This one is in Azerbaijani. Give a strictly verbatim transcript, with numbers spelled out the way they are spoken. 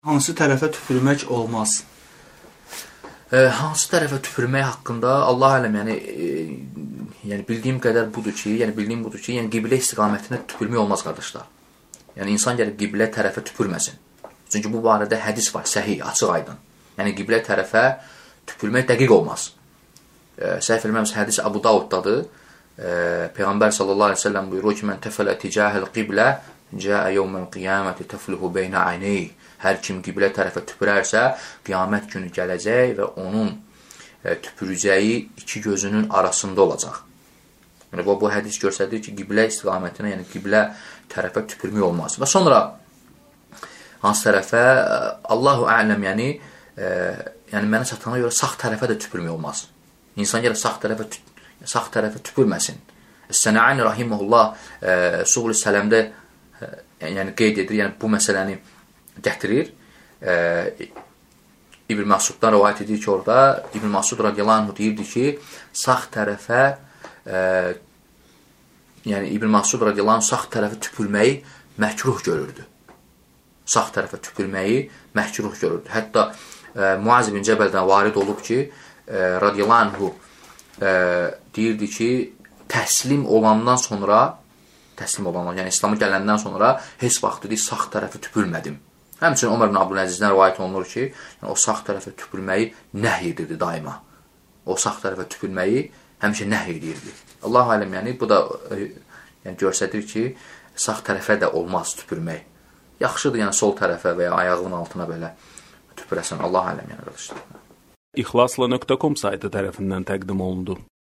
Hansı tərəfə tüpürmək olmaz? E, hansı tərəfə tüpürmək haqqında Allah aləm, yəni, e, yəni bildiyim qədər budur ki, yəni bildiyim budur ki, yəni qiblə istiqamətinə tüpürmək olmaz, qardaşlar. Yəni insan gəlib qiblə tərəfə tüpürməsin. Çünki bu barədə hədis var, səhih, açıq aydın. Yəni qiblə tərəfə tüpürmək dəqiq olmaz. E, səhv eləmirəmsə hədis Abu Davuddadır. E, Peyğəmbər sallallahu əleyhi və səlləm buyurur ki, "Mən təfələ ticahəl qiblə, cəə yevməl qiyaməti təfluhu beynə ayneyh." Hər kim qiblə tərəfə tüpürərsə, qiyamət günü gələcək və onun e, tüpürəcəyi iki gözünün arasında olacaq. Yəni, bu, bu hədis göstərir ki, qiblə istiqamətinə, yəni qiblə tərəfə tüpürmək olmaz. Və sonra hansı tərəfə, Allahu ələm, yəni, e, yəni mənə çatana görə sağ tərəfə də tüpürmək olmaz. İnsan gələ sağ tərəfə, sağ tərəfə tüpürməsin. Sənə'ani rahiməhullah e, Subul Sələmdə e, yəni qeyd edir, yəni bu məsələni gətirir. E, İbn Məsuddan rivayət edir ki, orada İbn Məsud radiyallahu anh deyirdi ki, sağ tərəfə e, yəni İbn Məsud radiyallahu anh sağ tərəfə tüpürməyi məkruh görürdü. Sağ tərəfə tüpürməyi məkruh görürdü. Hətta e, Muaz ibn Cəbəldən varid olub ki, e, radiyallahu anhu e, deyirdi ki, təslim olandan sonra təslim olandan, yəni İslam'a gələndən sonra heç vaxt dedi, sağ tərəfə tüpürmədim. Həmçinin Ömər ibn Abdüləzizdən rivayət olunur ki, yəni, o sağ tərəfə tüpürməyi nəhy edirdi daima. O sağ tərəfə tüpürməyi həmişə nəhy edirdi. Allah aləm, yəni bu da yəni, göstərir ki, sağ tərəfə də olmaz tüpürmək. Yaxşıdır, yəni sol tərəfə və ya ayağının altına belə tüpürəsən. Allah aləm, yəni qardaşlar. İxlasla nöqtə com saytı tərəfindən təqdim olundu.